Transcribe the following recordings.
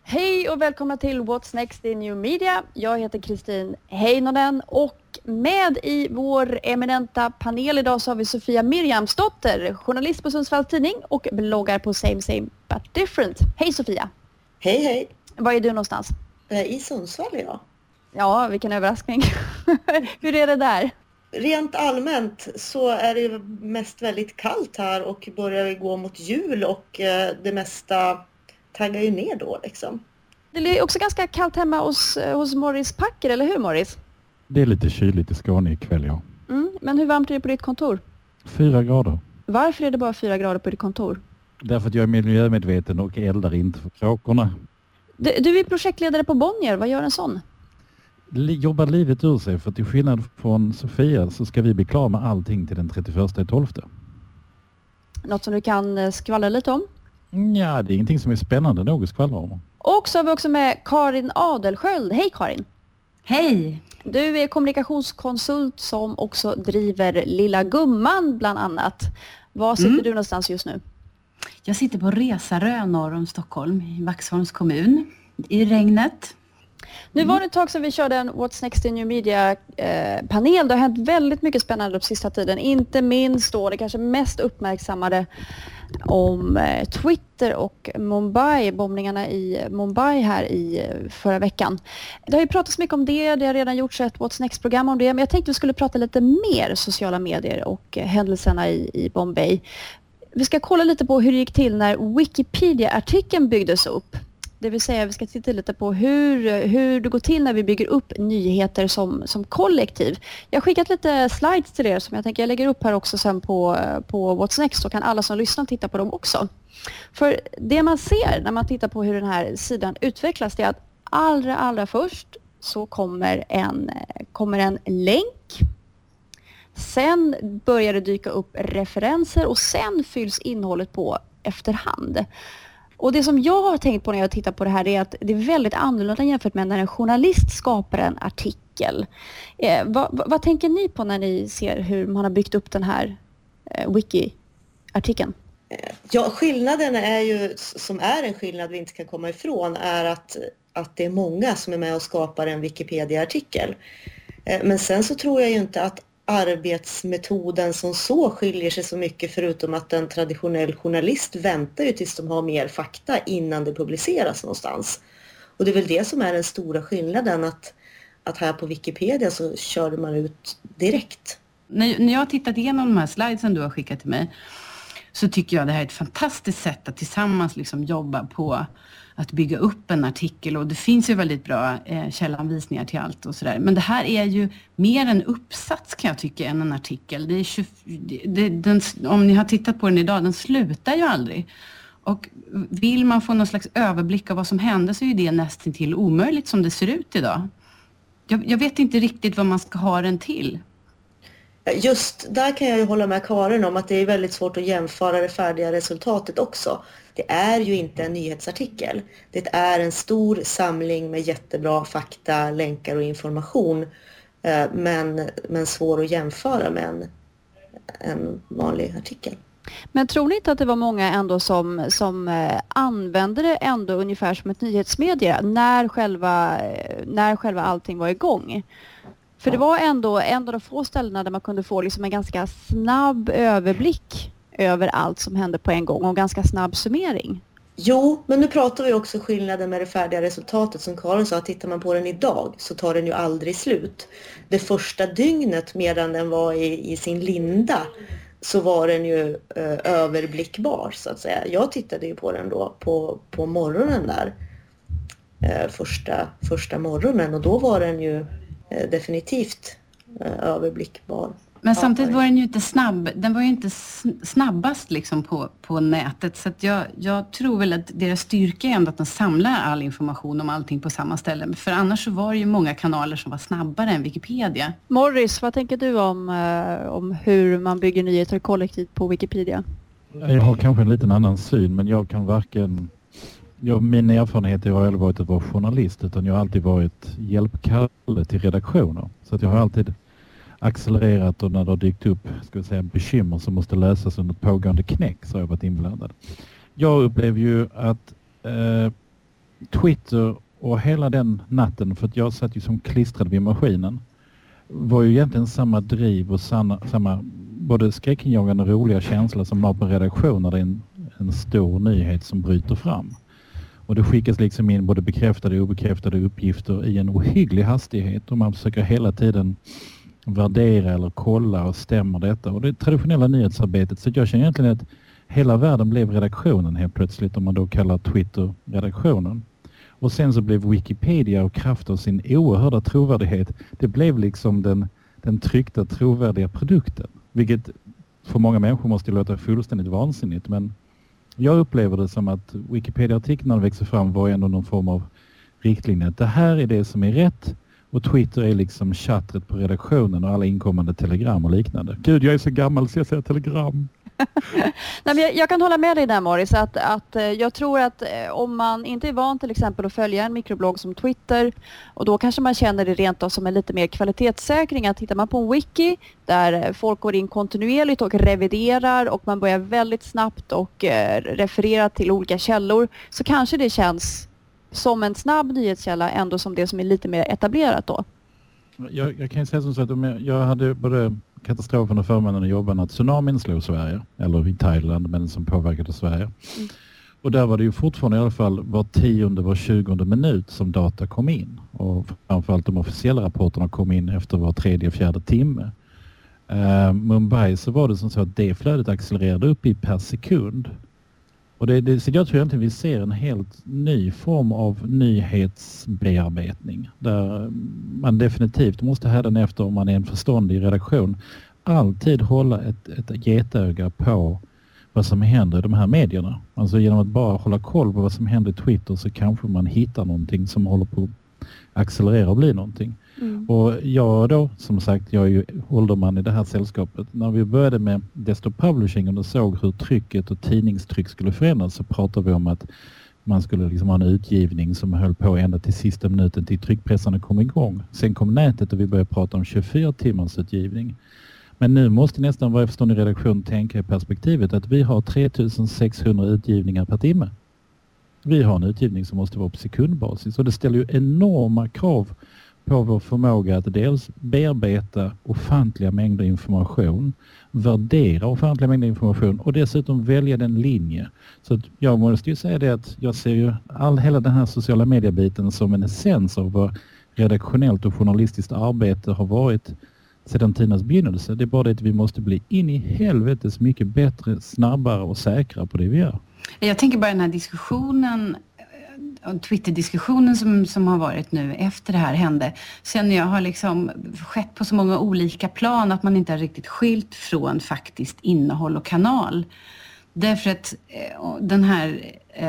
Hej och välkomna till What's Next in New Media. Jag heter Kristin Heinonen och med i vår eminenta panel idag så har vi Sofia Mirjamsdotter, journalist på Sundsvalls Tidning och bloggar på Same Same But Different. Hej Sofia! Hej hej! Var är du någonstans? I Sundsvall är jag. Ja, vilken överraskning. Hur är det där? Rent allmänt så är det mest väldigt kallt här och börjar gå mot jul och det mesta taggar ju ner då liksom. Det är också ganska kallt hemma hos Morris Packer, eller hur Morris? Det är lite kyligt i Skåne ikväll, ja. Men hur varmt är det på ditt kontor? 4 grader. Varför är det bara 4 grader på ditt kontor? Därför att jag är miljömedveten och eldar inte för kråkorna. Du är projektledare på Bonnier, vad gör en sån? Jobbar livet ur sig, för till skillnad från Sofia så ska vi bli klara med allting till den 31/12. Något som du kan skvallra lite om? Ja, det är ingenting som är spännande nog att skvallra om. Och så har vi också med Karin Adelsköld. Hej Karin! Hej! Du är kommunikationskonsult som också driver Lilla Gumman bland annat. Var sitter du någonstans just nu? Jag sitter på Resarö norr om Stockholm i Vaxholms kommun i regnet. Nu var det ett tag sedan vi körde en What's Next in New Media-panel. Det har hänt väldigt mycket spännande på sista tiden. Inte minst då det kanske mest uppmärksammade om Twitter och Mumbai, bombningarna i Mumbai här i förra veckan. Det har ju pratats mycket om det. Det har redan gjorts ett What's Next-program om det. Men jag tänkte vi skulle prata lite mer sociala medier och händelserna i Bombay. Vi ska kolla lite på hur det gick till när Wikipedia-artikeln byggdes upp. Det vill säga vi ska titta lite på hur det går till när vi bygger upp nyheter som kollektiv. Jag har skickat lite slides till er som jag tänker jag lägger upp här också sen på What's Next, så kan alla som lyssnar titta på dem också. För det man ser när man tittar på hur den här sidan utvecklas, det är att allra först så kommer en länk. Sen börjar det dyka upp referenser och sen fylls innehållet på efterhand. Och det som jag har tänkt på när jag tittar på det här är att det är väldigt annorlunda jämfört med när en journalist skapar en artikel. Vad tänker ni på när ni ser hur man har byggt upp den här wiki-artikeln? Ja, skillnaden är ju, som är en skillnad vi inte kan komma ifrån, är att det är många som är med och skapar en Wikipedia-artikel. Men sen så tror jag ju inte att arbetsmetoden som så skiljer sig så mycket, förutom att en traditionell journalist väntar ju tills de har mer fakta innan det publiceras någonstans. Och det är väl det som är den stora skillnaden, att här på Wikipedia så kör man ut direkt. När jag har tittat igenom de här slidesen du har skickat till mig så tycker jag det här är ett fantastiskt sätt att tillsammans liksom jobba på att bygga upp en artikel, och det finns ju väldigt bra källanvisningar till allt och sådär. Men det här är ju mer en uppsats kan jag tycka än en artikel. Om ni har tittat på den idag, den slutar ju aldrig. Och vill man få någon slags överblick av vad som hände så är ju det nästan till omöjligt som det ser ut idag. Jag vet inte riktigt vad man ska ha den till. Just där kan jag ju hålla med Karin om att det är väldigt svårt att jämföra det färdiga resultatet också. Det är ju inte en nyhetsartikel. Det är en stor samling med jättebra fakta, länkar och information. Men svår att jämföra med en vanlig artikel. Men tror ni inte att det var många ändå som använde det ändå ungefär som ett nyhetsmedia när själva allting var igång? För det var ändå en av de få ställena där man kunde få liksom en ganska snabb överblick över allt som hände på en gång och en ganska snabb summering. Jo, men nu pratar vi också skillnaden med det färdiga resultatet. Som Karin sa, tittar man på den idag så tar den ju aldrig slut. Det första dygnet medan den var i sin linda så var den ju överblickbar så att säga. Jag tittade ju på den då på morgonen där. Första morgonen, och då var den ju definitivt överblickbar. Men samtidigt var den ju inte snabb. Den var ju inte snabbast liksom på nätet. Så att jag tror väl att deras styrka är ändå att de samlar all information om allting på samma ställe. För annars så var det ju många kanaler som var snabbare än Wikipedia. Morris, vad tänker du om hur man bygger nyheter kollektivt på Wikipedia? Jag har kanske en liten annan syn, men jag kan varken... min erfarenhet har aldrig varit att vara journalist, utan jag har alltid varit hjälpkalle till redaktioner. Så att jag har alltid accelererat, och när det har dykt upp bekymmer som måste lösas under ett pågående knäck så har jag varit inblandad. Jag upplever ju att Twitter och hela den natten, för att jag satt ju som klistrad vid maskinen, var ju egentligen samma driv och samma både skräckinjagande och roliga känsla som var på redaktion när det är en stor nyhet som bryter fram. Och det skickas liksom in både bekräftade och obekräftade uppgifter i en ohygglig hastighet och man försöker hela tiden värdera eller kolla och stämmer detta. Och det är traditionella nyhetsarbetet, så jag känner egentligen att hela världen blev redaktionen helt plötsligt, om man då kallar Twitter redaktionen. Och sen så blev Wikipedia och kraft av sin oerhörda trovärdighet, det blev liksom den tryckta trovärdiga produkten. Vilket för många människor måste låta fullständigt vansinnigt, men jag upplever det som att Wikipedia-artiklarna växer fram var ändå någon form av riktlinje. Det här är det som är rätt, och Twitter är liksom chattret på redaktionen och alla inkommande telegram och liknande. Gud, jag är så gammal så jag säger telegram. Nej, men jag kan hålla med dig där, Morris, att jag tror att om man inte är van till exempel att följa en mikroblogg som Twitter, och då kanske man känner det rent av som en lite mer kvalitetssäkring, att tittar man på en wiki där folk går in kontinuerligt och reviderar och man börjar väldigt snabbt och referera till olika källor, så kanske det känns som en snabb nyhetskälla ändå som det som är lite mer etablerat då. Jag kan ju säga som så att jag hade både katastrofen och förmånen att jobba när tsunamin slog Sverige, eller i Thailand, men som påverkade Sverige. Mm. Och där var det ju fortfarande i alla fall var 10:e, var 20:e minut som data kom in. Och framförallt de officiella rapporterna kom in efter var 3:e, 4:e timme. Mumbai så var det som så att det flödet accelererade upp i per sekund. Och så jag tror egentligen vi ser en helt ny form av nyhetsbearbetning där man definitivt måste hädanefter, om man är en förståndig redaktion, alltid hålla ett getöga på vad som händer i de här medierna. Alltså genom att bara hålla koll på vad som händer i Twitter så kanske man hittar någonting som håller på att accelerera och bli någonting. Mm. Och jag då, som sagt, jag är ju ålderman i det här sällskapet. När vi började med Desktop Publishing och såg hur trycket och tidningstryck skulle förändras, så pratade vi om att man skulle liksom ha en utgivning som höll på ända till sista minuten till tryckpressarna kom igång. Sen kom nätet och vi började prata om 24 timmars utgivning. Men nu måste nästan varje förstående redaktion tänka i perspektivet att vi har 3600 utgivningar per timme. Vi har en utgivning som måste vara på sekundbasis, och det ställer ju enorma krav på vår förmåga att dels bearbeta ofantliga mängder information, värdera ofantliga mängder information och dessutom välja den linje. Så att jag måste ju säga det att jag ser ju hela den här sociala mediebiten som en essens av vad redaktionellt och journalistiskt arbete har varit sedan tidernas begynnelse. Det är bara det att vi måste bli in i helvetes mycket bättre, snabbare och säkra på det vi gör. Jag tänker bara den här diskussionen, Twitter-diskussionen som har varit nu efter det här hände, sen jag har liksom skett på så många olika plan att man inte har riktigt skilt från faktiskt innehåll och kanal. Därför att den här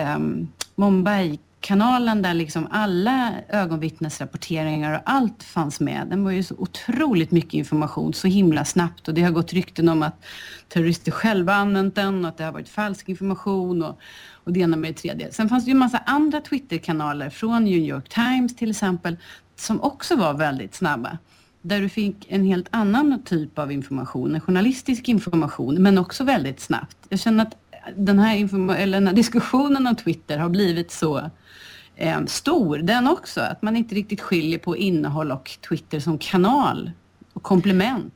Mumbai-kanalen där liksom alla ögonvittnesrapporteringar och allt fanns med, den var ju så otroligt mycket information så himla snabbt, och det har gått rykten om att terrorister själva använt den och att det har varit falsk information och det ena med det tredje. Sen fanns det ju en massa andra Twitter-kanaler från New York Times till exempel som också var väldigt snabba. Där du fick en helt annan typ av information, en journalistisk information, men också väldigt snabbt. Jag känner att den här diskussionen om Twitter har blivit så stor, den också, att man inte riktigt skiljer på innehåll och Twitter som kanal och komplement.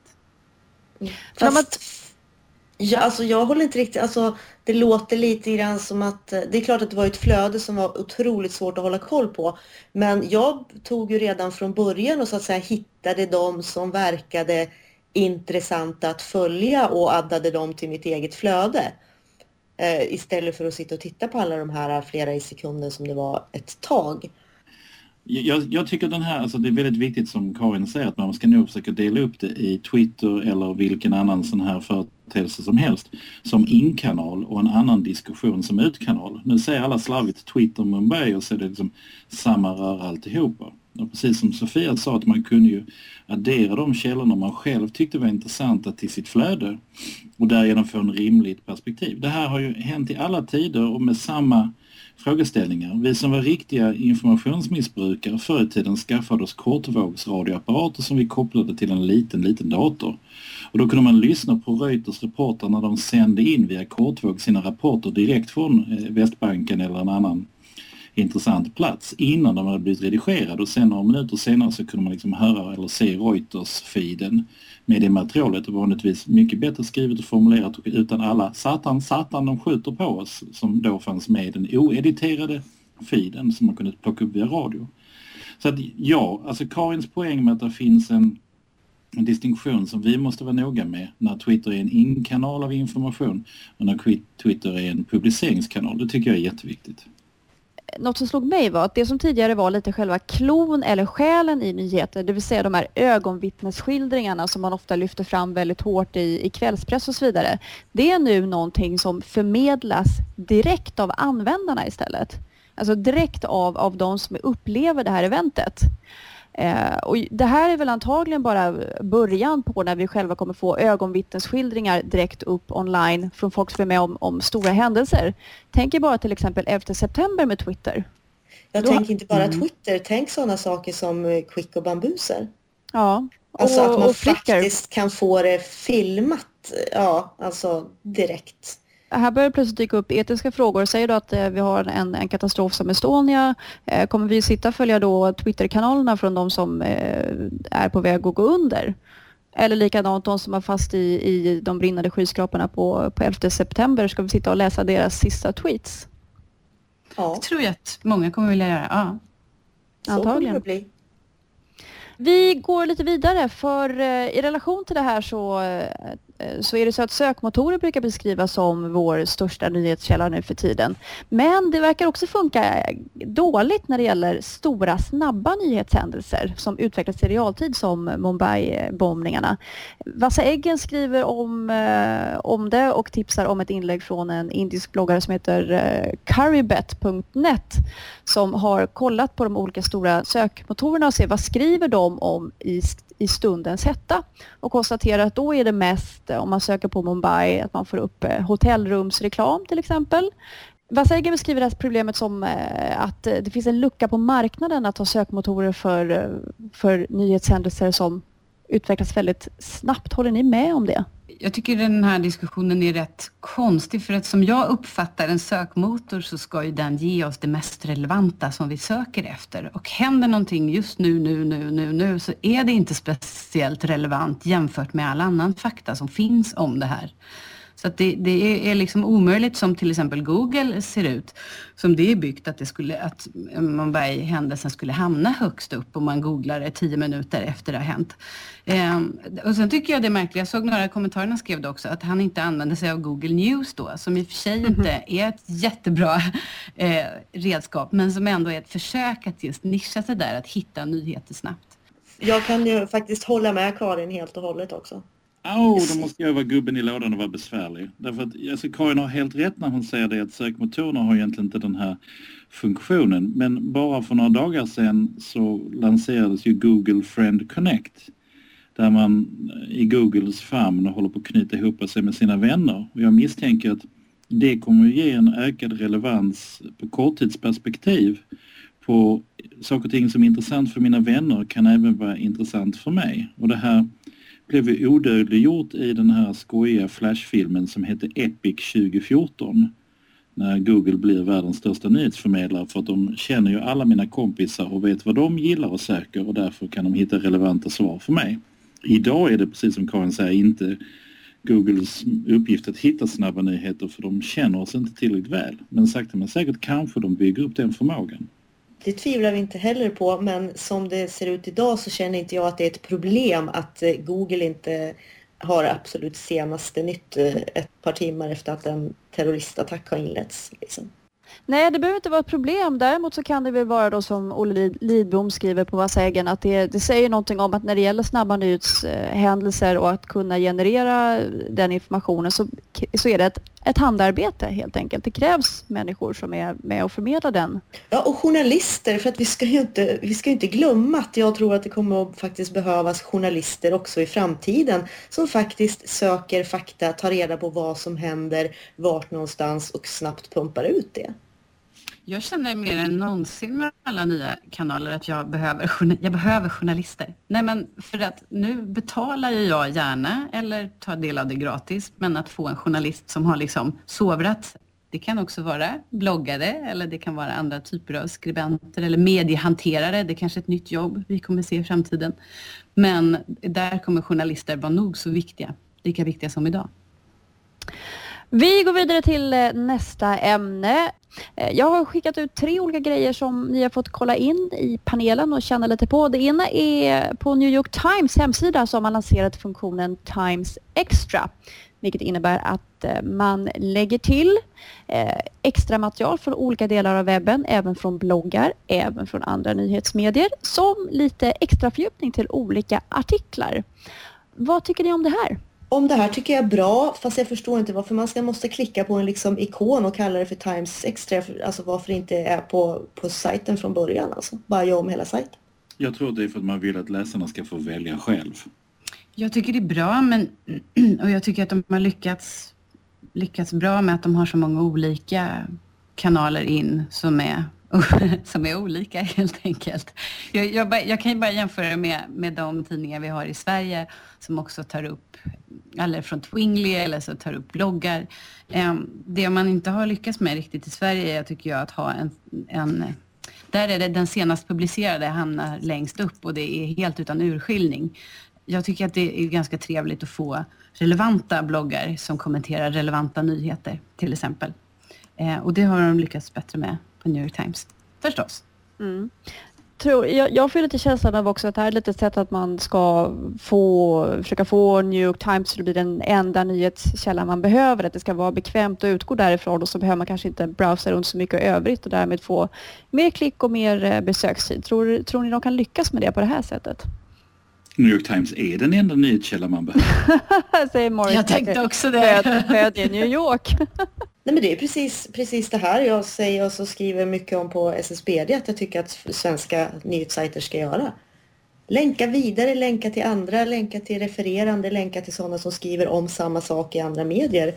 Jag håller inte riktigt, det låter lite grann som att det är klart att det var ett flöde som var otroligt svårt att hålla koll på, men jag tog ju redan från början och så att säga hittade de som verkade intressanta att följa och addade dem till mitt eget flöde istället för att sitta och titta på alla de här flera i sekunden som det var ett tag. Jag tycker den här, det är väldigt viktigt som Karin säger att man ska nog försöka dela upp det i Twitter eller vilken annan sån här företeelse som helst som inkanal och en annan diskussion som utkanal. Nu säger alla slarvigt Twitter Mumbai och så är det liksom samma röra alltihopa. Och precis som Sofia sa att man kunde ju addera de källorna man själv tyckte var intressanta till sitt flöde och därigenom få en rimligt perspektiv. Det här har ju hänt i alla tider och med samma frågeställningar. Vi som var riktiga informationsmissbrukare förr i tiden skaffade oss kortvågsradioapparater som vi kopplade till en liten dator. Och då kunde man lyssna på Reuters reporter när de sände in via kortvåg sina rapporter direkt från Västbanken eller en annan intressant plats innan de hade blivit redigerade, och sen några minuter senare så kunde man liksom höra eller se Reuters-feeden med det materialet, och vanligtvis mycket bättre skrivet och formulerat och utan alla satan de skjuter på oss som då fanns med i den oediterade feeden som man kunde plocka upp via radio. Så att ja, alltså Karins poäng med att det finns en distinktion som vi måste vara noga med när Twitter är en inkanal av information och när Twitter är en publiceringskanal, det tycker jag är jätteviktigt. Något som slog mig var att det som tidigare var lite själva klon eller själen i nyheter, det vill säga de här ögonvittnesskildringarna som man ofta lyfter fram väldigt hårt i kvällspress och så vidare. Det är nu någonting som förmedlas direkt av användarna istället. Alltså direkt av de som upplever det här eventet. Och det här är väl antagligen bara början på när vi själva kommer få ögonvittnesskildringar direkt upp online från folk som är med om stora händelser. Tänk bara till exempel 11 september med Twitter. Jag tänker inte bara Twitter, tänk sådana saker som Quick och Bambuser. Ja. Alltså att man och faktiskt kan få det filmat, ja, alltså direkt. Här börjar plötsligt dyka upp etiska frågor. Säger du att vi har en katastrof som Estonia, kommer vi sitta och följa då Twitter-kanalerna från de som är på väg att gå under? Eller likadant de som är fast i de brinnande skyskraporna på 11 september, ska vi sitta och läsa deras sista tweets? Ja. Det tror jag att många kommer vilja göra, ja. Så Antagligen. kommer det bli. Vi går lite vidare, för i relation till det här så är det så att sökmotorer brukar beskrivas som vår största nyhetskälla nu för tiden. Men det verkar också funka dåligt när det gäller stora, snabba nyhetshändelser som utvecklas i realtid, som Mumbai-bombningarna. Vassa Eggen skriver om det och tipsar om ett inlägg från en indisk bloggare som heter currybet.net som har kollat på de olika stora sökmotorerna och ser vad skriver de om i stundens hetta, och konstaterar att då är det mest, om man söker på Mumbai, att man får upp hotellrumsreklam till exempel. Vassa Eggen beskriver det här problemet som att det finns en lucka på marknaden att ha sökmotorer för nyhetshändelser som utvecklas väldigt snabbt. Håller ni med om det? Jag tycker den här diskussionen är rätt konstig, för att som jag uppfattar en sökmotor så ska ju den ge oss det mest relevanta som vi söker efter. Och händer någonting just nu så är det inte speciellt relevant jämfört med all annan fakta som finns om det här. Så att det är liksom omöjligt, som till exempel Google ser ut, som det är byggt, att Mumbai-händelsen skulle hamna högst upp om man googlar det 10 minuter efter det har hänt. Och sen tycker jag det är märkligt, jag såg några kommentarerna skrev det också, att han inte använde sig av Google News då, som i och för sig inte är ett jättebra redskap, men som ändå är ett försök att just nischa sig där, att hitta nyheter snabbt. Jag kan ju faktiskt hålla med Karin helt och hållet också. Då måste jag vara gubben i lådan och vara besvärlig. Därför att alltså, Karin har helt rätt när hon säger det, att sökmotorerna har egentligen inte den här funktionen. Men bara för några dagar sedan så lanserades ju Google Friend Connect. Där man i Googles famn håller på att knyta ihop sig med sina vänner. Och jag misstänker att det kommer att ge en ökad relevans på korttidsperspektiv på saker och ting som är intressant för mina vänner kan även vara intressant för mig. Och det här blev ju odödliggjort i den här skojiga flashfilmen som heter Epic 2014. När Google blir världens största nyhetsförmedlare, för att de känner ju alla mina kompisar och vet vad de gillar och söker, och därför kan de hitta relevanta svar för mig. Idag är det, precis som Karin säger, inte Googles uppgift att hitta snabba nyheter, för de känner oss inte tillräckligt väl. Men sakta men säkert kanske de bygger upp den förmågan. Det tvivlar vi inte heller på, men som det ser ut idag så känner inte jag att det är ett problem att Google inte har absolut senaste nytt ett par timmar efter att en terroristattack har inletts. Liksom. Nej, det behöver inte vara ett problem. Däremot så kan det väl vara då, som Olle Lidbom skriver på Vassa Eggen, att det säger någonting om att när det gäller snabba nyhetshändelser och att kunna generera den informationen så är det ett handarbete helt enkelt. Det krävs människor som är med och förmedlar den. Ja, och journalister, för att vi ska ju inte glömma att jag tror att det kommer att faktiskt behövas journalister också i framtiden som faktiskt söker fakta, tar reda på vad som händer, vart någonstans och snabbt pumpar ut det. Jag känner mer än någonsin med alla nya kanaler att jag behöver journalister. Nej, men för att nu betalar jag gärna eller tar del av det gratis, men att få en journalist som har liksom sovrat Det kan också vara bloggare eller det kan vara andra typer av skribenter eller mediehanterare. Det är kanske ett nytt jobb vi kommer se i framtiden. Men där kommer journalister vara nog så viktiga, lika viktiga som idag. Vi går vidare till nästa ämne. Jag har skickat ut 3 olika grejer som ni har fått kolla in i panelen och känna lite på. Det ena är på New York Times hemsida så har man lanserat funktionen Times Extra. Vilket innebär att man lägger till extra material från olika delar av webben, även från bloggar, även från andra nyhetsmedier, som lite extra fördjupning till olika artiklar. Vad tycker ni om det här? Om det här tycker jag är bra, fast jag förstår inte varför man måste klicka på en liksom ikon och kalla det för Times Extra. Alltså varför det inte är på sajten från början. Alltså. Bara göra om hela sajten. Jag tror det är för att man vill att läsarna ska få välja själv. Jag tycker det är bra, och jag tycker att de har lyckats bra med att de har så många olika kanaler in som är olika helt enkelt. Jag kan ju bara jämföra med de tidningar vi har i Sverige som också tar upp, eller från Twingly eller så tar upp bloggar. Det man inte har lyckats med riktigt i Sverige är, tycker jag, att ha en där är det den senast publicerade hamnar längst upp och det är helt utan urskiljning. Jag tycker att det är ganska trevligt att få relevanta bloggar som kommenterar relevanta nyheter till exempel. Och det har de lyckats bättre med på New York Times, förstås. Mm. Jag får lite känslan av också att det här är lite sätt att man ska försöka få New York Times att bli den enda nyhetskällan man behöver. Att det ska vara bekvämt att utgå därifrån och så behöver man kanske inte browsa runt så mycket övrigt och därmed få mer klick och mer besökstid. Tror ni de kan lyckas med det på det här sättet? New York Times är den enda nyhetskällan man behöver. Säger Morris. Jag tänkte också det. Född i New York. Nej, men det är precis det här jag säger och så skriver mycket om på SSBD att jag tycker att svenska nyhetssajter ska göra. Länka vidare, länka till andra, länka till refererande, länka till sådana som skriver om samma sak i andra medier.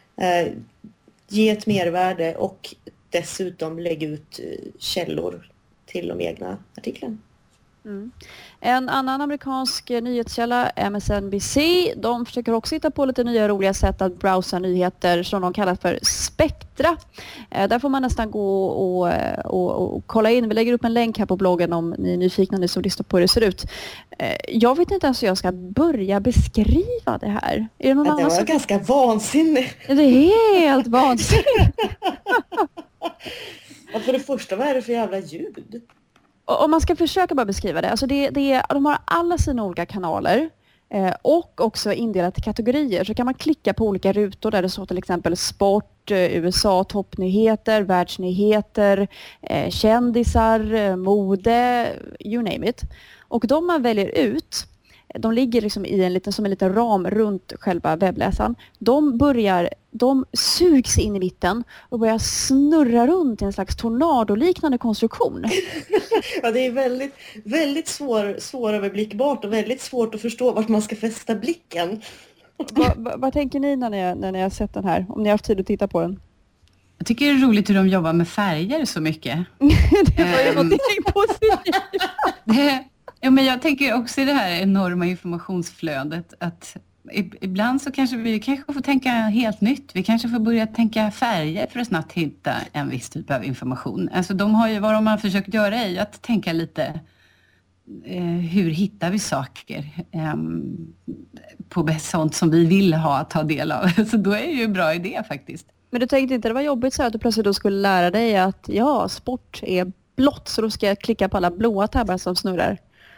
Ge ett mervärde och dessutom lägga ut källor till de egna artiklarna. Mm. En annan amerikansk nyhetskälla, MSNBC, de försöker också hitta på lite nya roliga sätt att browsa nyheter som de kallar för spektra. Där får man nästan gå och kolla in. Vi lägger upp en länk här på bloggen om ni är nyfikna, ni som lyssnar på hur det ser ut. Jag vet inte ens hur jag ska börja beskriva det här. Är det någon annan var ganska vansinnigt. Det är helt vansinnigt. För det första, vad är det för jävla ljud? Om man ska försöka bara beskriva det. Alltså de har alla sina olika kanaler och också indelat i kategorier. Så kan man klicka på olika rutor där det står till exempel sport, USA, toppnyheter, världsnyheter, kändisar, mode, you name it. Och de man väljer ut, de ligger liksom i en liten ram runt själva webbläsaren. De sugs in i mitten och börjar snurra runt i en slags tornadoliknande konstruktion. Ja, det är väldigt, väldigt svåröverblickbart och väldigt svårt att förstå vart man ska fästa blicken. Vad tänker ni när ni har sett den här? Om ni har haft tid att titta på den. Jag tycker det är roligt hur de jobbar med färger så mycket. Det var ju någonting positivt. Ja, men jag tänker också i det här enorma informationsflödet att ibland så kanske vi får tänka helt nytt. Vi kanske får börja tänka färger för att snabbt hitta en viss typ av information. Alltså vad de har försökt göra är att tänka lite hur hittar vi saker på sånt som vi vill ta del av. Så då är det ju en bra idé faktiskt. Men du tänkte inte det var jobbigt så att du plötsligt då skulle lära dig att sport är blått så då ska jag klicka på alla blåa tabbar som snurrar?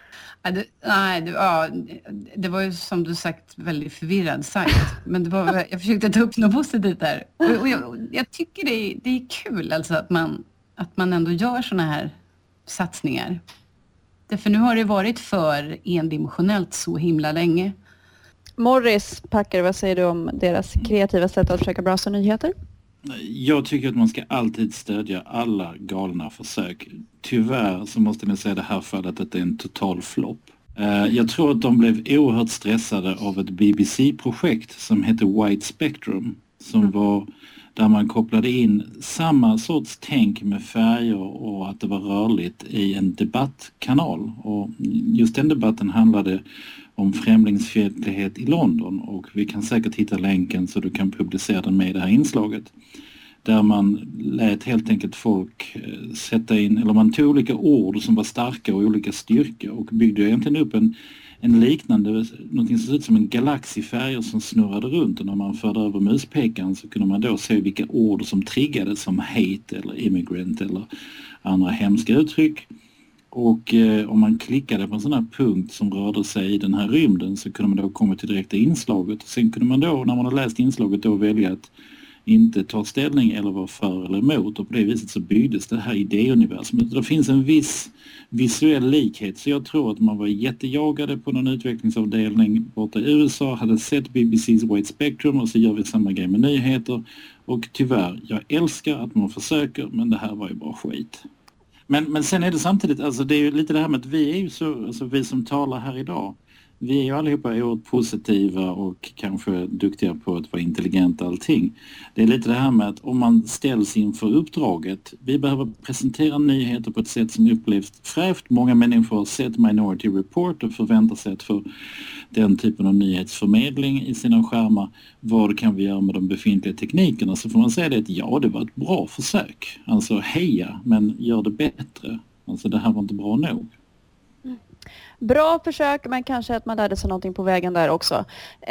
Det var ju som du sagt väldigt förvirrad sajt. Men jag försökte ta upp något positivt där. Och jag tycker det är kul alltså att man ändå gör såna här satsningar. För nu har det varit för endimensionellt så himla länge. Morris Packer, vad säger du om deras kreativa sätt att försöka browsa nyheter? Jag tycker att man ska alltid stödja alla galna försök. Tyvärr så måste jag säga i det här fallet att det är en total flopp. Jag tror att de blev oerhört stressade av ett BBC-projekt som heter White Spectrum. Som var där man kopplade in samma sorts tänk med färger och att det var rörligt i en debattkanal. Och just den debatten handlade om främlingsfientlighet i London och vi kan säkert hitta länken så du kan publicera den med i det här inslaget. där man lät helt enkelt folk sätta in, eller man tog olika ord som var starka och olika styrkor och byggde egentligen upp en liknande, någonting som ser ut som en galax i färger som snurrade runt, och när man förde över muspekaren så kunde man då se vilka ord som triggades som hate eller immigrant eller andra hemska uttryck. Och om man klickade på en sån här punkt som rörde sig i den här rymden så kunde man då komma till direkta inslaget. Och sen kunde man då, när man har läst inslaget, då välja att inte ta ställning eller vara för eller emot. Och på det viset så byggdes det här idéuniversumet. Det finns en viss visuell likhet. Så jag tror att man var jättejagade på någon utvecklingsavdelning borta i USA, hade sett BBC's White Spectrum och så gör vi samma grej med nyheter. Och tyvärr, jag älskar att man försöker, men det här var ju bara skit. Men sen är det samtidigt, alltså det är ju lite det här med att vi är ju så, alltså vi som talar här idag, vi är ju allihopa oerhört positiva och kanske duktiga på att vara intelligenta och allting. Det är lite det här med att om man ställs inför uppdraget, vi behöver presentera nyheter på ett sätt som upplevs fräscht. Många människor har sett Minority Report och förväntar sig att få den typen av nyhetsförmedling i sina skärmar. Vad kan vi göra med de befintliga teknikerna? Så får man säga det att ja, det var ett bra försök. Alltså heja, men gör det bättre. Alltså det här var inte bra nog. Bra försök, men kanske att man lärde sig någonting på vägen där också.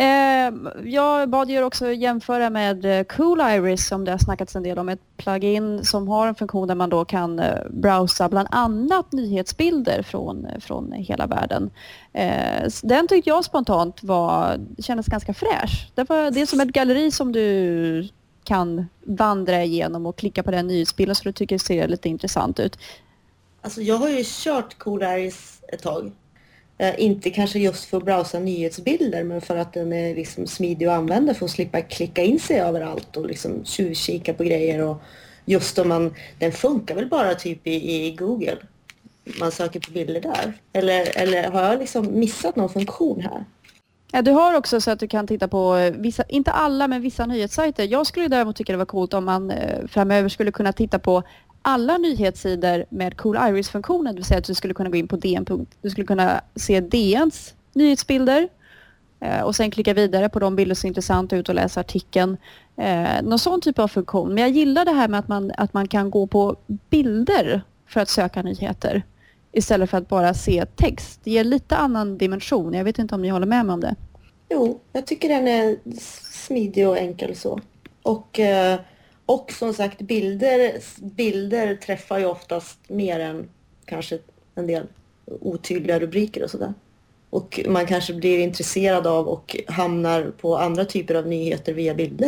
Jag bad er också jämföra med Cool Iris som det har snackats en del om. Ett plugin som har en funktion där man då kan browsa bland annat nyhetsbilder från hela världen. Den tyckte jag spontant kändes ganska fräsch. Det är som ett galleri som du kan vandra igenom och klicka på den nyhetsbilden så du tycker det ser lite intressant ut. Alltså jag har ju kört Cool Iris ett tag. Inte kanske just för att browsa nyhetsbilder, men för att den är liksom smidig att använda för att slippa klicka in sig överallt och liksom tjuvkika på grejer. Och just om den funkar väl bara typ i Google. Man söker på bilder där. Eller har jag liksom missat någon funktion här? Ja, du har också så att du kan titta på vissa, inte alla, men vissa nyhetssajter. Jag skulle däremot tycka det var coolt om man framöver skulle kunna titta på alla nyhetssidor med Cool Iris-funktionen, det vill säga att du skulle kunna gå in på DN. Du skulle kunna se DNs nyhetsbilder och sen klicka vidare på de bilder som är intressanta ut och läsa artikeln. Någon sån typ av funktion. Men jag gillar det här med att man kan gå på bilder för att söka nyheter istället för att bara se text. Det ger lite annan dimension. Jag vet inte om ni håller med mig om det. Jo, jag tycker den är smidig och enkel så. Och som sagt, bilder träffar ju oftast mer än kanske en del otydliga rubriker och sådär. Och man kanske blir intresserad av och hamnar på andra typer av nyheter via bilder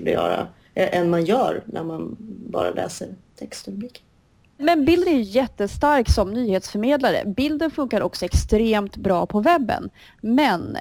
än man gör när man bara läser textrubriker. Men bilder är jättestark som nyhetsförmedlare. Bilden funkar också extremt bra på webben. Men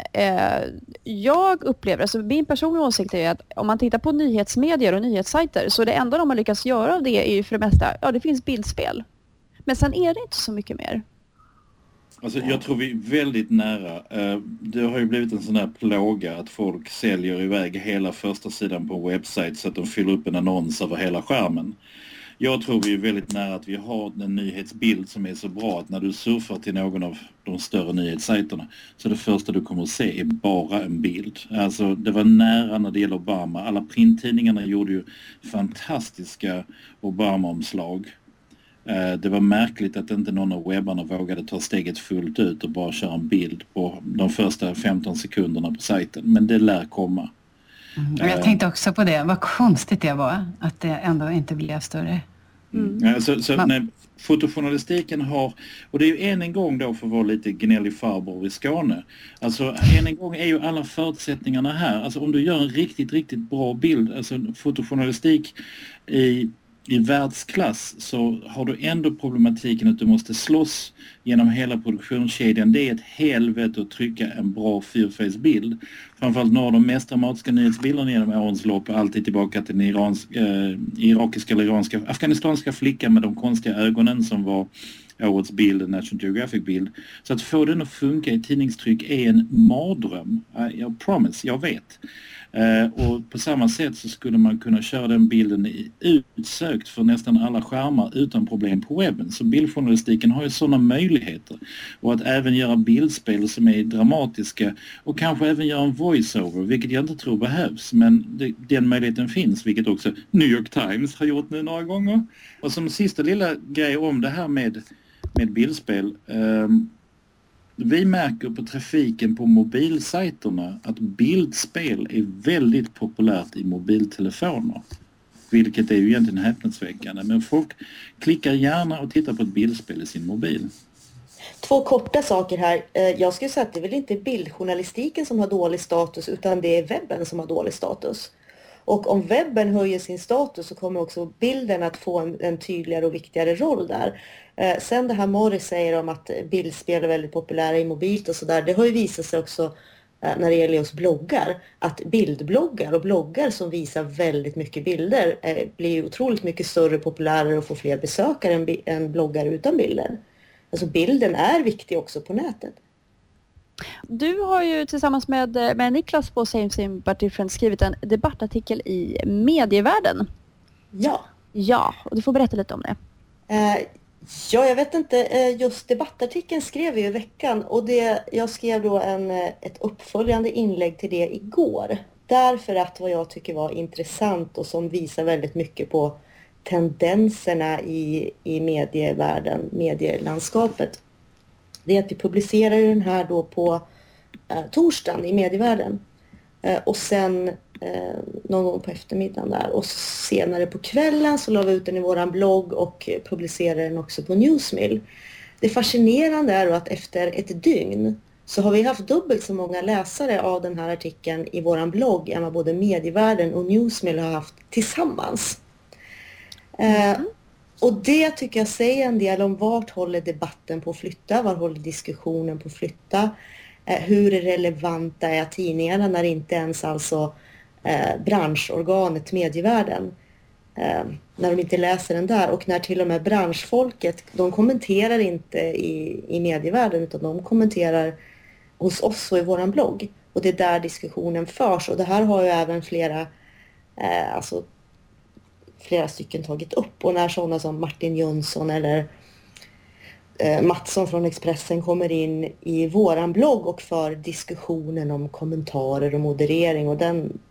jag upplever, alltså min personliga åsikt är att om man tittar på nyhetsmedier och nyhetssajter så det enda de har lyckats göra av det är ju för det mesta, ja det finns bildspel. Men sen är det inte så mycket mer. Alltså jag tror vi är väldigt nära. Det har ju blivit en sån här plåga att folk säljer iväg hela första sidan på en webbsajt så att de fyller upp en annons över hela skärmen. Jag tror vi är väldigt nära att vi har en nyhetsbild som är så bra att när du surfar till någon av de större nyhetssajterna så det första du kommer att se är bara en bild. Alltså det var nära när det gäller Obama. Alla printtidningarna gjorde ju fantastiska Obama-omslag. Det var märkligt att inte någon av webbarna vågade ta steget fullt ut och bara köra en bild på de första 15 sekunderna på sajten. Men det lär komma. Jag tänkte också på det. Vad konstigt det var att det ändå inte blev större. Fotojournalistiken har, och det är ju en gång då för att vara lite gnällig farbror i Skåne. Alltså en gång är ju alla förutsättningarna här. Alltså om du gör en riktigt, riktigt bra bild, alltså fotojournalistik i världsklass så har du ändå problematiken att du måste slåss genom hela produktionskedjan. Det är ett helvete att trycka en bra fyrface-bild. Framförallt några av de mest dramatiska nyhetsbilderna genom årens lopp är alltid tillbaka till den irakiska eller afghanistanska flickan med de konstiga ögonen som var årets bild, en National Geographic-bild. Så att få den att funka i tidningstryck är en mardröm. Jag promise, jag vet. Och på samma sätt så skulle man kunna köra den bilden utsökt för nästan alla skärmar utan problem på webben. Så bildjournalistiken har ju sådana möjligheter. Och att även göra bildspel som är dramatiska och kanske även göra en voiceover, vilket jag inte tror behövs. Men den möjligheten finns, vilket också New York Times har gjort nu några gånger. Och som sista lilla grej om det här med bildspel. Vi märker på trafiken på mobilsajterna att bildspel är väldigt populärt i mobiltelefoner. Vilket är ju egentligen häpnadsväckande. Men folk klickar gärna och tittar på ett bildspel i sin mobil. 2 korta saker här. Jag skulle säga att det är väl inte bildjournalistiken som har dålig status, utan det är webben som har dålig status. Och om webben höjer sin status så kommer också bilden att få en tydligare och viktigare roll där. Sen det här Morris säger om att bildspel är väldigt populära i mobilt och sådär. Det har ju visat sig också när det gäller just bloggar. Att bildbloggar och bloggar som visar väldigt mycket bilder blir otroligt mycket större, populärare och får fler besökare än bloggar utan bilder. Alltså bilden är viktig också på nätet. Du har ju tillsammans med Niklas på Same But Different skrivit en debattartikel i Medievärlden. Ja. Ja, och du får berätta lite om det. Ja, jag vet inte. Just debattartikeln skrev vi i veckan och jag skrev då ett uppföljande inlägg till det igår. Därför att vad jag tycker var intressant och som visar väldigt mycket på tendenserna i medievärlden, medielandskapet. Det är att vi publicerar den här då på torsdagen i Medievärlden. Och sen någon gång på eftermiddagen där. Och senare på kvällen så la vi ut den i våran blogg och publicerade den också på Newsmill. Det fascinerande är då att efter ett dygn så har vi haft dubbelt så många läsare av den här artikeln i våran blogg än vad både Medievärlden och Newsmill har haft tillsammans. Och det tycker jag säger en del om vart håller debatten på att flytta, var håller diskussionen på att flytta, hur relevanta är tidningarna när inte ens alltså branschorganet Medievärlden, när de inte läser den där och när till och med branschfolket, de kommenterar inte i Medievärlden utan de kommenterar hos oss och i våran blogg och det är där diskussionen förs och det här har ju även flera stycken tagit upp och när sådana som Martin Jönsson eller Mattsson från Expressen kommer in i våran blogg och för diskussionen om kommentarer och moderering och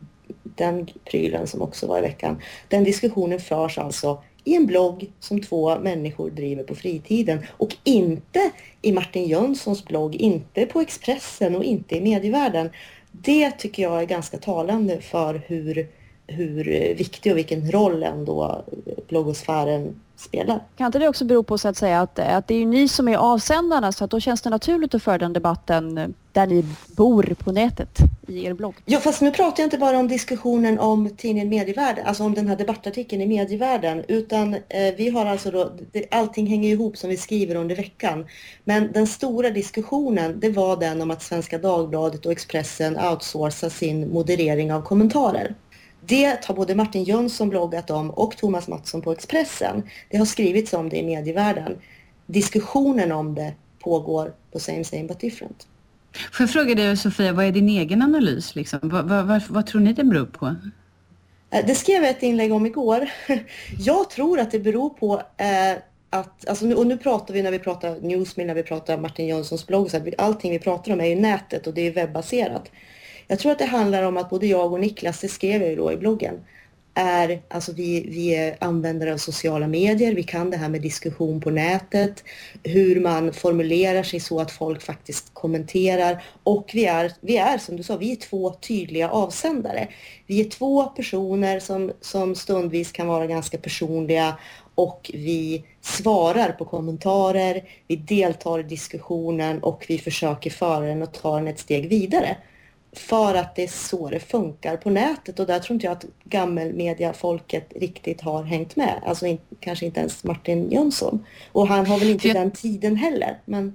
den prylen som också var i veckan. Den diskussionen förs alltså i en blogg som 2 människor driver på fritiden och inte i Martin Jönssons blogg, inte på Expressen och inte i Medievärlden. Det tycker jag är ganska talande för hur viktig och vilken roll ändå bloggosfären spelar. Kan inte det också bero på så att säga att det är ju ni som är avsändarna så att då känns det naturligt att föra den debatten där ni bor på nätet i er blogg? Ja, fast nu pratar jag inte bara om diskussionen om tidningen Medievärlden, alltså om den här debattartikeln i Medievärlden, utan vi har alltså då, allting hänger ihop som vi skriver under veckan. Men den stora diskussionen, det var den om att Svenska Dagbladet och Expressen outsourcar sin moderering av kommentarer. Det har både Martin Jönsson bloggat om och Thomas Mattsson på Expressen. Det har skrivits om det i Medievärlden. Diskussionen om det pågår på Same But Different. Får jag fråga dig Sofia, vad är din egen analys? Liksom? Vad tror ni det beror på? Det skrev jag ett inlägg om igår. Jag tror att det beror på att, alltså nu pratar vi när vi pratar Newsmill, när vi pratar Martin Jönssons blogg, så att allting vi pratar om är ju nätet och det är webbaserat. Jag tror att det handlar om att både jag och Niklas, det skrev jag ju då i bloggen, alltså vi är användare av sociala medier, vi kan det här med diskussion på nätet, hur man formulerar sig så att folk faktiskt kommenterar och vi är som du sa, vi är 2 tydliga avsändare. Vi är 2 personer som stundvis kan vara ganska personliga och vi svarar på kommentarer, vi deltar i diskussionen och vi försöker föra den och ta den ett steg vidare. För att det är så det funkar på nätet och där tror inte jag att gammelmediafolket riktigt har hängt med. Alltså kanske inte ens Martin Jönsson. Och han har väl inte den tiden heller. Men...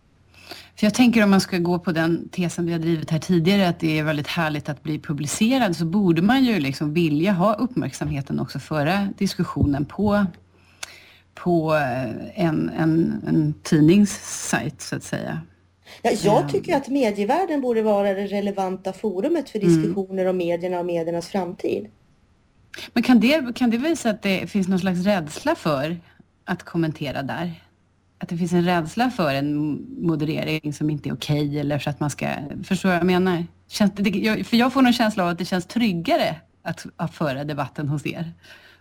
För jag tänker om man ska gå på den tesen vi har drivit här tidigare att det är väldigt härligt att bli publicerad så borde man ju liksom vilja ha uppmärksamheten också föra diskussionen på en tidningssajt så att säga. Ja, jag tycker att medievärlden borde vara det relevanta forumet för diskussioner om medierna och mediernas framtid. Men kan det visa att det finns någon slags rädsla för att kommentera där? Att det finns en rädsla för en moderering som inte är okej, eller för att man ska... Förstår vad jag menar? För jag får någon känsla av att det känns tryggare att föra debatten hos er.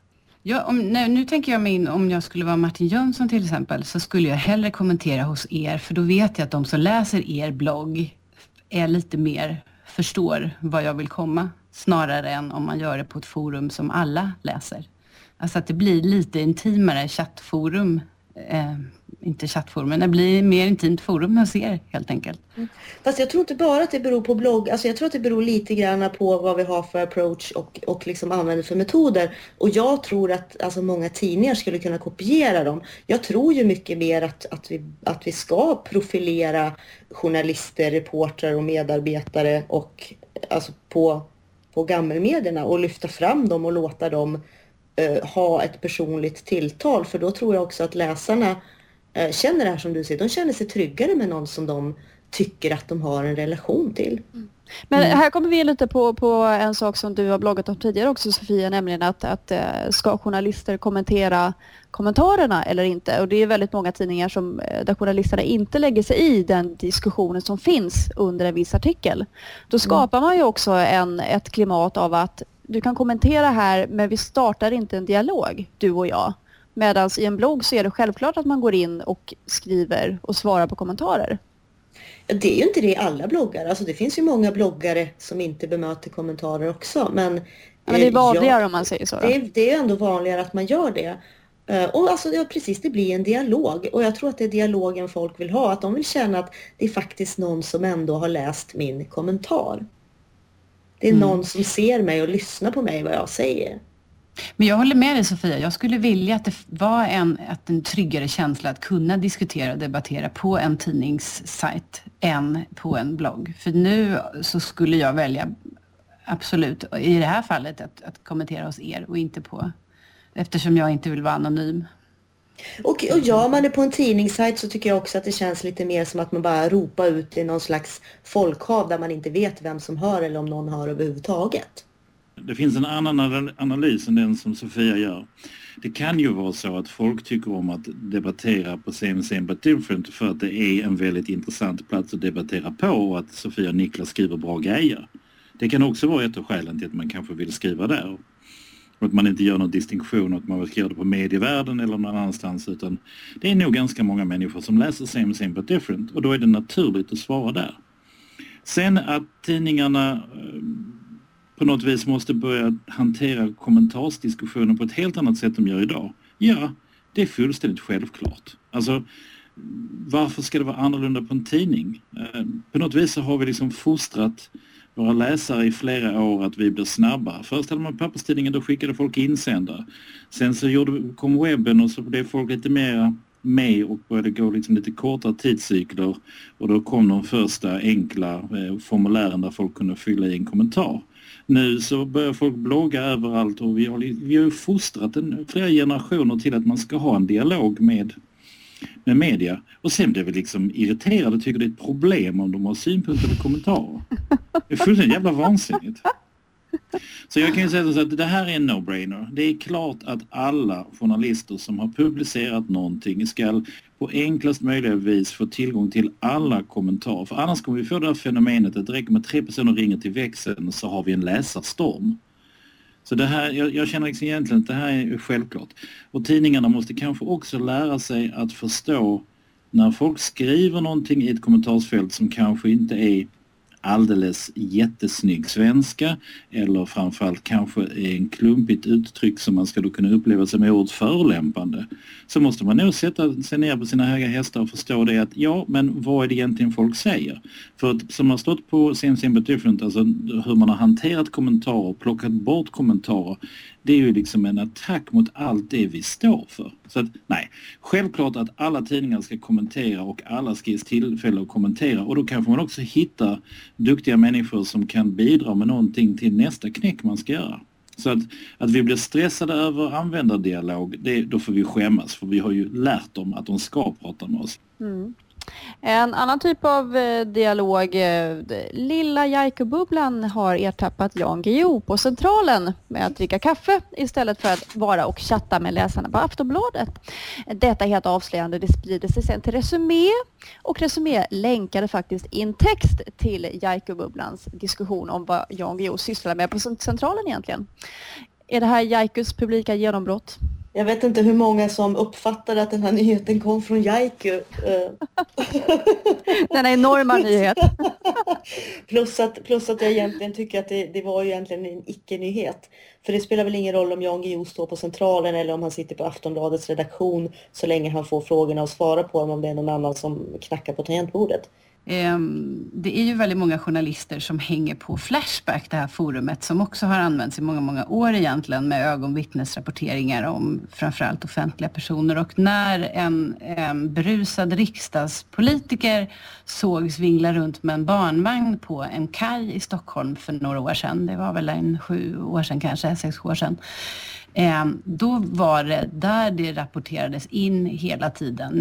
Nu tänker jag mig in, om jag skulle vara Martin Jönsson till exempel, så skulle jag hellre kommentera hos er, för då vet jag att de som läser er blogg är lite mer, förstår vad jag vill komma, snarare än om man gör det på ett forum som alla läser. Alltså att det blir lite intimare chattforum, inte chattforum, men det blir mer intimt forum hos er helt enkelt. Fast jag tror inte bara att det beror på blogg. Alltså jag tror att det beror lite grann på vad vi har för approach och liksom använder för metoder. Och jag tror att alltså många tidningar skulle kunna kopiera dem. Jag tror ju mycket mer att vi ska profilera journalister, reportrar och medarbetare och alltså på gammelmedierna och lyfta fram dem och låta dem ha ett personligt tilltal. För då tror jag också att läsarna känner det här som du säger. De känner sig tryggare med någon som de tycker att de har en relation till. Men här kommer vi lite på en sak som du har bloggat om tidigare också, Sofia, nämligen att ska journalister kommentera kommentarerna eller inte? Och det är väldigt många tidningar där journalisterna inte lägger sig i den diskussionen som finns under en viss artikel. Då skapar man ju också ett klimat av att du kan kommentera här, men vi startar inte en dialog, du och jag. Medan i en blogg så är det självklart att man går in och skriver och svarar på kommentarer. Det är ju inte det i alla bloggar. Alltså det finns ju många bloggare som inte bemöter kommentarer också. Men det är vanligare om man säger så. Det är ändå vanligare att man gör det. Och alltså precis, det blir en dialog. Och jag tror att det är dialogen folk vill ha. Att de vill känna att det är faktiskt någon som ändå har läst min kommentar. Det är någon som ser mig och lyssnar på mig vad jag säger. Men jag håller med dig, Sofia. Jag skulle vilja att det var en tryggare känsla att kunna diskutera och debattera på en tidningssajt än på en blogg. För nu så skulle jag välja absolut i det här fallet att kommentera hos er och inte på, eftersom jag inte vill vara anonym. Och gör man det på en tidningssajt så tycker jag också att det känns lite mer som att man bara ropar ut i någon slags folkhav där man inte vet vem som hör eller om någon hör överhuvudtaget. Det finns en annan analys än den som Sofia gör. Det kan ju vara så att folk tycker om att debattera på Same But Different för att det är en väldigt intressant plats att debattera på och att Sofia och Niklas skriver bra grejer. Det kan också vara ett av skälen till att man kanske vill skriva där. Och att man inte gör någon distinktion att man vill göra det på medievärlden eller någon annanstans, utan det är nog ganska många människor som läser Same But Different och då är det naturligt att svara där. Sen att tidningarna på något vis måste börja hantera kommentarsdiskussioner på ett helt annat sätt än de gör idag. Ja, det är fullständigt självklart. Alltså, varför ska det vara annorlunda på en tidning? På något vis så har vi liksom fostrat våra läsare i flera år att vi blir snabba. Först hade man papperstidningen, då skickade folk insändare. Sen så kom webben och så blev folk lite mer med och började gå liksom lite kortare tidscykler. Och då kom de första enkla formulären där folk kunde fylla i en kommentar. Nu så börjar folk blogga överallt och vi har ju fostrat flera generationer till att man ska ha en dialog med media. Och sen blir vi liksom irriterade och tycker det är ett problem om de har synpunkter eller kommentarer. Det är fullständigt jävla vansinnigt. Så jag kan ju säga så att det här är en no-brainer. Det är klart att alla journalister som har publicerat någonting ska på enklast möjliga vis få tillgång till alla kommentarer. För annars kommer vi få det här fenomenet att det räcker med 3 personer ringer till växeln så har vi en läsarstorm. Så det här, jag känner liksom egentligen att det här är självklart. Och tidningarna måste kanske också lära sig att förstå när folk skriver någonting i ett kommentarsfält som kanske inte är alldeles jättesnygg svenska eller framförallt kanske är en klumpigt uttryck som man ska då kunna uppleva sig med ordet förolämpande, så måste man nog sätta sig ner på sina höga hästar och förstå det att ja, men vad är det egentligen folk säger? För att som har stått på Same But Different, alltså hur man har hanterat kommentarer, plockat bort kommentarer, det är ju liksom en attack mot allt det vi står för. Så att nej, självklart att alla tidningar ska kommentera och alla ska ges tillfälle att kommentera, och då kanske man också hittar duktiga människor som kan bidra med någonting till nästa knäck man ska göra. Så att vi blir stressade över användardialog, då får vi skämmas, för vi har ju lärt dem att de ska prata med oss. Mm. En annan typ av dialog. Lilla Jaiku-bubblan har ertappat Jan Guillou på Centralen med att dricka kaffe istället för att vara och chatta med läsarna på Aftonbladet. Detta är helt avslöjande. Det sprider sig sen till Resumé, och Resumé länkade faktiskt in text till Jaiku-bubblans diskussion om vad Jan Guillou sysslar med på Centralen egentligen. Är det här Jaikus publika genombrott? Jag vet inte hur många som uppfattade att den här nyheten kom från Jaiku. Denna enorma nyhet. plus att jag egentligen tycker att det var ju egentligen en icke-nyhet. För det spelar väl ingen roll om Jan Guillou står på Centralen eller om han sitter på Aftonbladets redaktion, så länge han får frågorna och svara på dem, om det är någon annan som knackar på tangentbordet. Det är ju väldigt många journalister som hänger på Flashback, det här forumet som också har använts i många, många år egentligen, med ögonvittnesrapporteringar om framförallt offentliga personer. Och när en brusad riksdagspolitiker sågs vingla runt med en barnvagn på en kaj i Stockholm för några år sedan, det var väl 7 år sedan kanske, 6 år sedan, då var det där det rapporterades in hela tiden.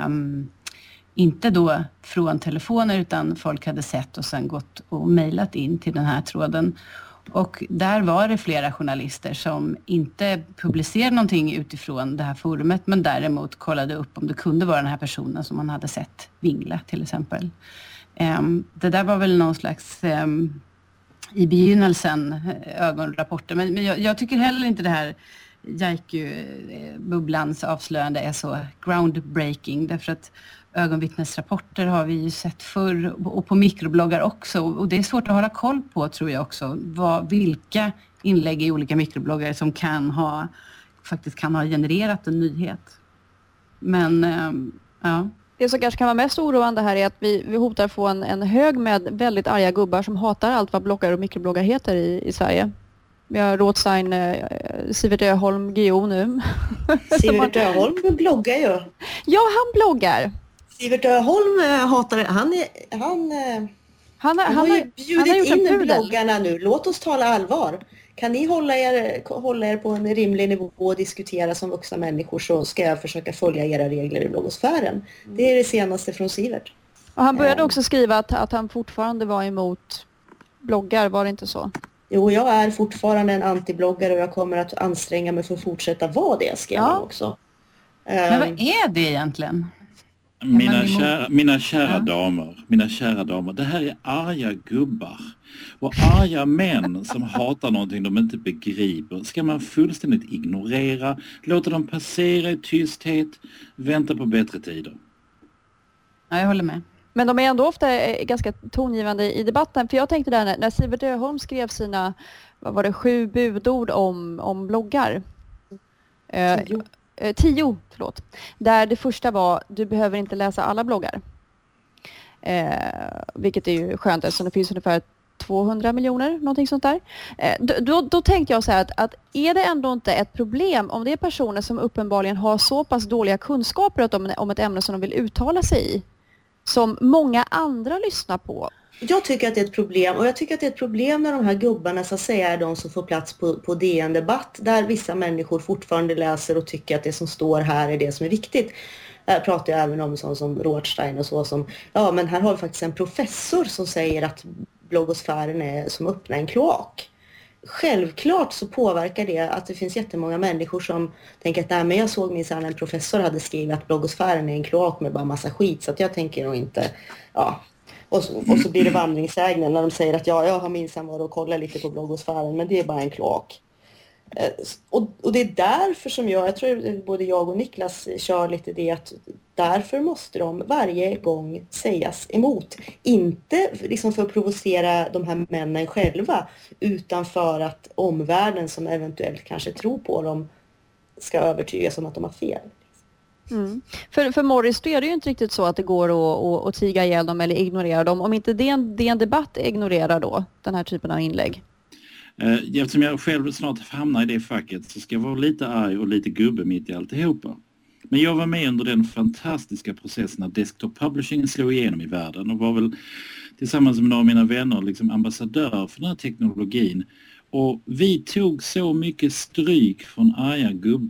Inte då från telefoner, utan folk hade sett och sen gått och mejlat in till den här tråden. Och där var det flera journalister som inte publicerade någonting utifrån det här forumet, men däremot kollade upp om det kunde vara den här personen som man hade sett vingla till exempel. Det där var väl någon slags i begynnelsen ögonrapporter, men jag tycker heller inte det här Jaiku-bubblans avslöjande är så groundbreaking, därför att ögonvittnesrapporter har vi ju sett förr, och på mikrobloggar också, och det är svårt att hålla koll på, tror jag också, vilka inlägg i olika mikrobloggar som faktiskt kan ha genererat en nyhet. Men ja. Det som kanske kan vara mest oroande här är att vi hotar få en hög med väldigt arga gubbar som hatar allt vad bloggar och mikrobloggar heter i Sverige. Vi har Rothstein, Sivert Öholm, Guillou nu. Sivert Öholm bloggar ju. Ja, han bloggar. Sivert Öholm hatar det. Han har ju bjudit in bloggarna nu. Låt oss tala allvar. Kan ni hålla er på en rimlig nivå och diskutera som vuxna människor, så ska jag försöka följa era regler i bloggosfären. Det är det senaste från Sivert. Och han började också skriva att han fortfarande var emot bloggar, var det inte så? Jo, jag är fortfarande en antibloggare och jag kommer att anstränga mig för att fortsätta vara det, skrev han också. Men vad är det egentligen? Mina kära damer, det här är arga gubbar och arga män som hatar någonting de inte begriper. Ska man fullständigt ignorera, låta dem passera i tysthet, vänta på bättre tider? Ja, jag håller med. Men de är ändå ofta ganska tongivande i debatten. För jag tänkte där när Sivert Öholm skrev sina, 7 budord om bloggar. 10, förlåt. Där det första var, du behöver inte läsa alla bloggar. Vilket är ju skönt, eftersom det finns ungefär 200 miljoner, någonting sånt där. Då tänkte jag så här att är det ändå inte ett problem om det är personer som uppenbarligen har så pass dåliga kunskaper om ett ämne som de vill uttala sig i, som många andra lyssnar på. Jag tycker att det är ett problem, och jag tycker att det är ett problem när de här gubbarna så att säga är de som får plats på DN Debatt, där vissa människor fortfarande läser och tycker att det som står här är det som är viktigt. Här pratar jag även om sånt som Rothstein och så, som, ja men här har vi faktiskt en professor som säger att bloggosfären är som öppna en kloak. Självklart så påverkar det att det finns jättemånga människor som tänker att nej, men jag såg minsann en professor hade skrivit att bloggosfären är en kloak med bara massa skit, så att jag tänker nog inte, ja. Och så blir det vandringssägnen när de säger att ja, jag har minsann varit och kollat lite på bloggosfären, men det är bara en kloak. Och det är därför som jag tror både jag och Niklas kör lite det, att därför måste de varje gång sägas emot. Inte liksom för att provocera de här männen själva, utan för att omvärlden som eventuellt kanske tror på dem ska övertygas om att de har fel. Mm. För Morris, då är det ju inte riktigt så att det går att tiga ihjäl dem eller ignorera dem. Om inte det är en debatt ignorerar då den här typen av inlägg. Eftersom jag själv snart hamnar i det facket så ska jag vara lite arg och lite gubbe mitt i alltihopa. Men jag var med under den fantastiska processen när desktop publishing slog igenom i världen och var väl tillsammans med några av mina vänner liksom ambassadör för den här teknologin. Och vi tog så mycket stryk från arga gubbar.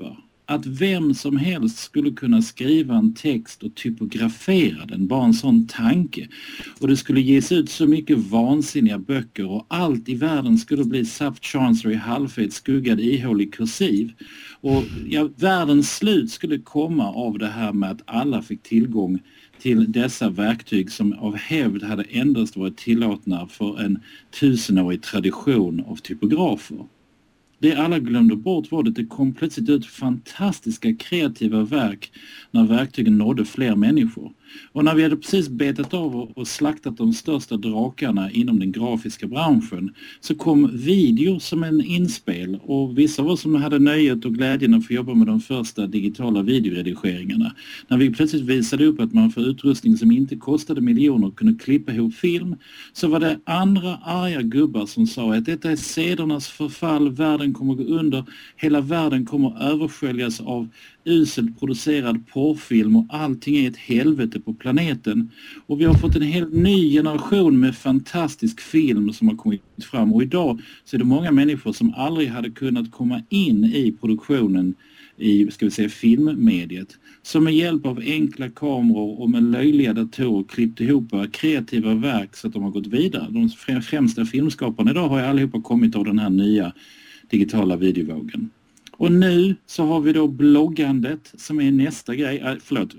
att vem som helst skulle kunna skriva en text och typografera den, bara en sån tanke. Och det skulle ges ut så mycket vansinniga böcker och allt i världen skulle bli Saft Chancery halvfet skuggad ihålig kursiv. Och ja, världens slut skulle komma av det här med att alla fick tillgång till dessa verktyg som av hävd hade endast varit tillåtna för en 1000-årig tradition av typografer. Det alla glömde bort var att det kom plötsligt ut fantastiska kreativa verk när verktygen nådde fler människor. Och när vi hade precis betat av och slaktat de största drakarna inom den grafiska branschen så kom video som en inspel, och vissa av oss som hade nöjet och glädjen att få jobba med de första digitala videoredigeringarna. När vi plötsligt visade upp att man för utrustning som inte kostade miljoner kunde klippa ihop film, så var det andra arga gubbar som sa att detta är sedernas förfall, världen kommer gå under, hela världen kommer översköljas av uselt producerad porrfilm och allting är ett helvete på planeten. Och vi har fått en helt ny generation med fantastisk film som har kommit fram, och idag så är det många människor som aldrig hade kunnat komma in i produktionen i, ska vi säga, filmmediet, som med hjälp av enkla kameror och med löjliga datorer klippt ihop kreativa verk så att de har gått vidare. De främsta filmskaparna idag har ju allihopa kommit av den här nya digitala videovågen. Och nu så har vi då bloggandet som är nästa grej.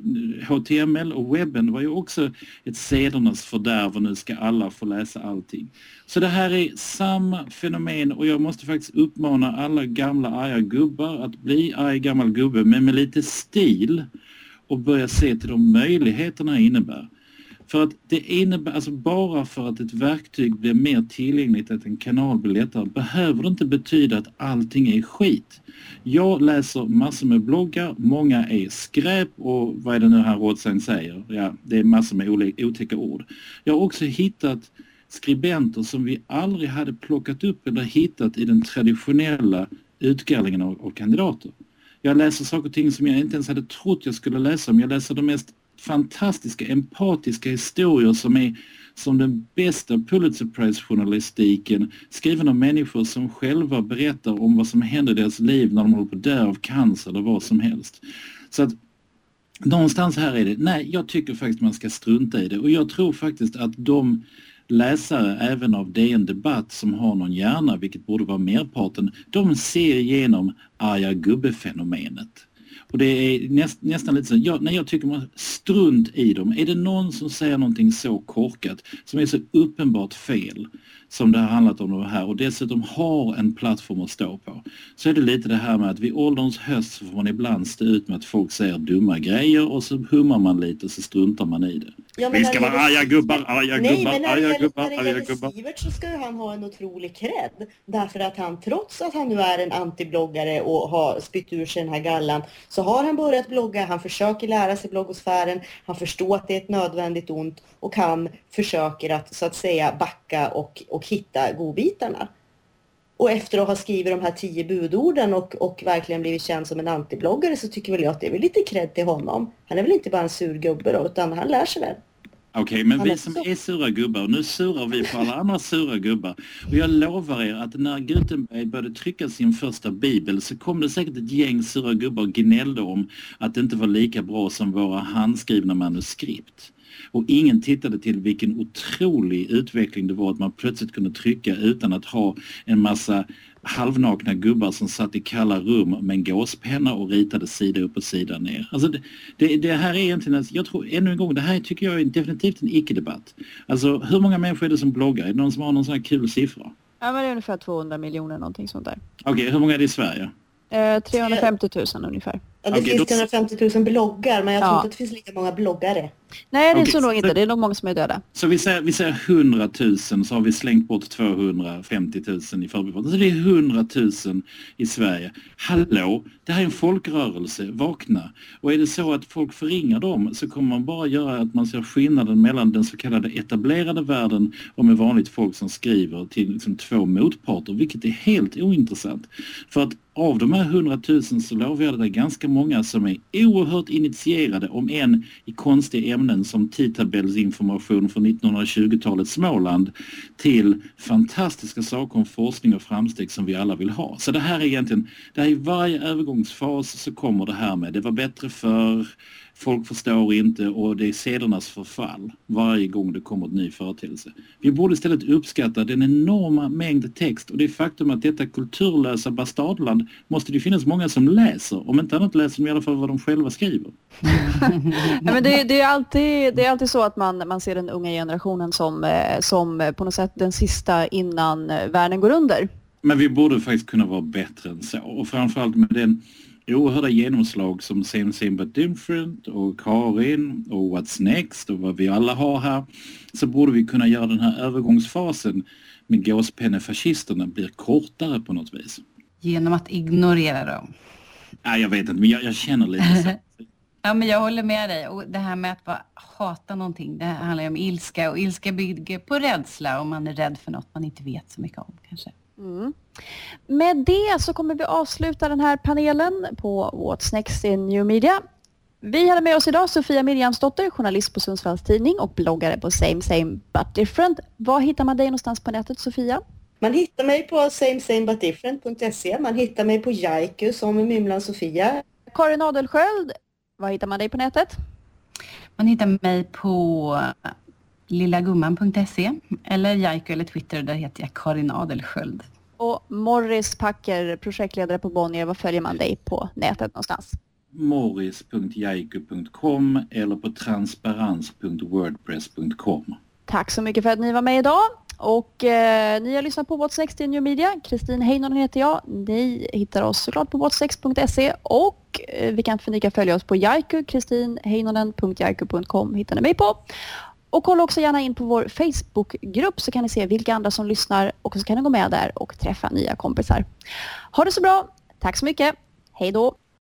HTML och webben var ju också ett sedernas fördärv, och nu ska alla få läsa allting. Så det här är samma fenomen, och jag måste faktiskt uppmana alla gamla arga gubbar att bli arg gammal gubbe, men med lite stil, och börja se till de möjligheterna det innebär. För att det innebär, alltså bara för att ett verktyg blir mer tillgängligt, att en kanal blir lättare, behöver det inte betyda att allting är skit. Jag läser massor med bloggar, många är skräp, och vad är det nu här Rådsen säger? Ja, det är massor med otäcka ord. Jag har också hittat skribenter som vi aldrig hade plockat upp eller hittat i den traditionella utgallringen av kandidater. Jag läser saker och ting som jag inte ens hade trott jag skulle läsa, men jag läser de mest fantastiska, empatiska historier som är som den bästa Pulitzer Prize-journalistiken, skriven av människor som själva berättar om vad som händer i deras liv när de håller på att dö av cancer eller vad som helst. Så att någonstans här är det, nej, jag tycker faktiskt man ska strunta i det, och jag tror faktiskt att de läsare även av DN Debatt som har någon hjärna, vilket borde vara merparten, de ser igenom arga gubbe-fenomenet. Och det är nästan lite så, när jag tycker man strunt i dem. Är det någon som säger någonting så korkat, som är så uppenbart fel som det har handlat om det här, och dessutom har en plattform att stå på, så är det lite det här med att vid ålderns höst så får man ibland stå ut med att folk säger dumma grejer, och så hummar man lite och så struntar man i det. Ja, vi ska vara arga gubbar, arga gubbar. När det gäller Sivert så ska ju han ha en otrolig cred, därför att han, trots att han nu är en antibloggare och har spytt ur sig den här gallan, så har han börjat blogga, han försöker lära sig bloggosfären, han förstår att det är ett nödvändigt ont, och han försöker att, så att säga, backa och hitta godbitarna. Och efter att ha skrivit de här 10 budorden och verkligen blivit känd som en antibloggare, så tycker väl jag att det är väl lite cred till honom. Han är väl inte bara en sur gubbe då, utan han lär sig väl. Okej, men vi som är sura gubbar, och nu surar vi på alla andra sura gubbar. Och jag lovar er att när Gutenberg började trycka sin första bibel, så kom det säkert ett gäng sura gubbar och gnällde om att det inte var lika bra som våra handskrivna manuskript. Och ingen tittade till vilken otrolig utveckling det var att man plötsligt kunde trycka utan att ha en massa halvnakna gubbar som satt i kalla rum med en gåspenna och ritade sida upp och sida ner. Alltså det här är egentligen, jag tror ännu en gång, det här tycker jag är definitivt en icke-debatt. Alltså hur många människor är det som bloggar? Är det någon som har någon sån här kul siffra? Ja, men det är ungefär 200 miljoner, någonting sånt där. Okej, hur många är det i Sverige? 350 000 ungefär. Ja, det finns 350 000 bloggar, men jag tror inte att det finns lika många bloggare. Nej, det är så nog inte. Det är nog många som är döda. Så vi säger 100 000, så har vi slängt bort 250 000 i förbifarten. Så det är 100 000 i Sverige. Hallå, det här är en folkrörelse. Vakna. Och är det så att folk förringar dem, så kommer man bara göra att man ser skillnaden mellan den så kallade etablerade världen och med vanligt folk som skriver till liksom 2 motparter, vilket är helt ointressant. För att av de här 100 000 så lovar jag det ganska många som är oerhört initierade, om än i konstiga ämnen som tidtabellsinformation från 1920-talets Småland till fantastiska saker om forskning och framsteg som vi alla vill ha. Så det här är egentligen, det här i varje övergångsfas så kommer det här med det var bättre för folk förstår inte och det är sedernas förfall varje gång det kommer en ny företeelse. Vi borde istället uppskatta den enorma mängd text och det faktum att detta kulturlösa bastardland måste det finnas många som läser. Om inte annat läser de i alla fall vad de själva skriver. Ja, men det är alltid så att man ser den unga generationen som på något sätt den sista innan världen går under. Men vi borde faktiskt kunna vara bättre än så. Och framförallt med den oerhörda genomslag som Same But Different och Karin och What's Next och vad vi alla har här, så borde vi kunna göra den här övergångsfasen med gåspennefascisterna blir kortare på något vis. Genom att ignorera dem. Nej, jag vet inte, men jag känner lite så. Ja, men jag håller med dig. Och det här med att bara hata någonting, det handlar ju om ilska. Och ilska bygger på rädsla om man är rädd för något man inte vet så mycket om kanske. Mm. Med det så kommer vi avsluta den här panelen på What's Next in New Media. Vi hade med oss idag Sofia Mirjamsdotter, journalist på Sundsvalls Tidning och bloggare på Same But Different. Var hittar man dig någonstans på nätet, Sofia? Man hittar mig på samesamebutdifferent.se. Man hittar mig på Jaiku som Mymlan Sofia. Karin Adelsköld, var hittar man dig på nätet? Man hittar mig på lillagumman.se eller Jaiku eller Twitter, där heter jag Karin Adelsköld. Och Morris Packer, projektledare på Bonnier, vad följer man dig på nätet någonstans? morris.jaiku.com eller på transparans.wordpress.com. Tack så mycket för att ni var med idag. Och ni har lyssnat på What's Next in New Media. Kristin Heinonen heter jag. Ni hittar oss såklart på whatsnext.se och ni kan följa oss på Jaiku. kristinheinonen.jaiku.com hittar ni mig på. Och kolla också gärna in på vår Facebookgrupp så kan ni se vilka andra som lyssnar och så kan ni gå med där och träffa nya kompisar. Ha det så bra. Tack så mycket. Hej då.